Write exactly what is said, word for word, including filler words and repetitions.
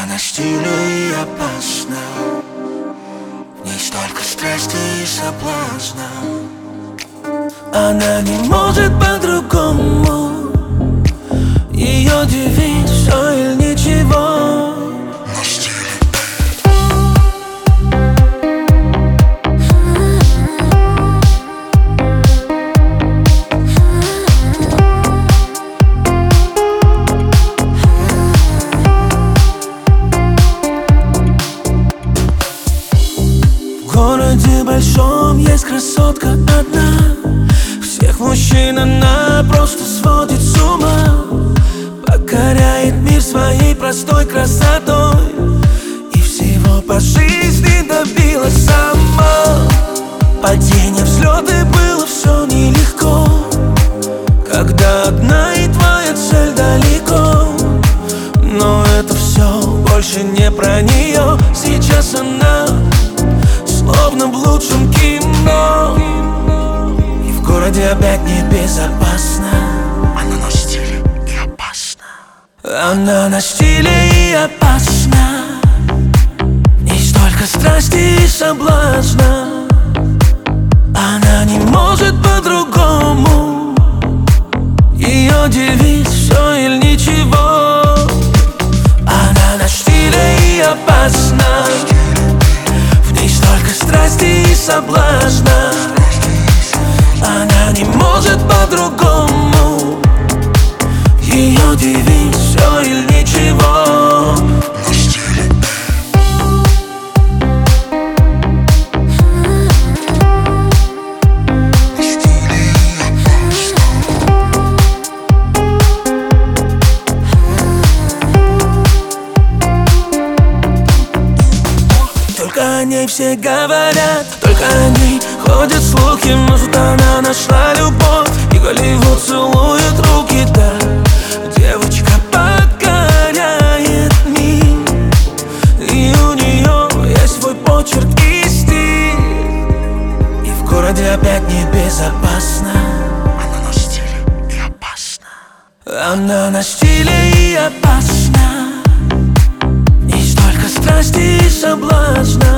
Она на стиле и опасна, в ней столько страсти и соблазна. Она не может по-другому, ее девиз все или ничего. На стиле. В городе большом есть красотка одна, всех мужчин она просто сводит с ума. Покоряет мир своей простой красотой и всего по жизни добилась сама. Падения, взлеты, было все нелегко, когда одна и твоя цель далеко. Но это все больше не про нее. Сейчас она словно в лучшем кино, и в городе опять небезопасно. Она на стиле и опасна. Она на стиле и опасна, в ней столько страсти и соблазна. Она не может по-другому, ее девиз все или ничего. Она на стиле и опасна, в ней столько страсти и соблазна. Она не может по-другому, ее девиз все или ничего. На стиле. На стиле Только о ней все говорят, только о ней ходят слухи. Может, она нашла любовь, и Голливуд целует руки, да. Девочка покоряет мир, и у нее есть свой почерк и стиль. И в городе опять небезопасно. Она на стиле и опасна. Она на стиле и опасна, в ней столько страсти и соблазна.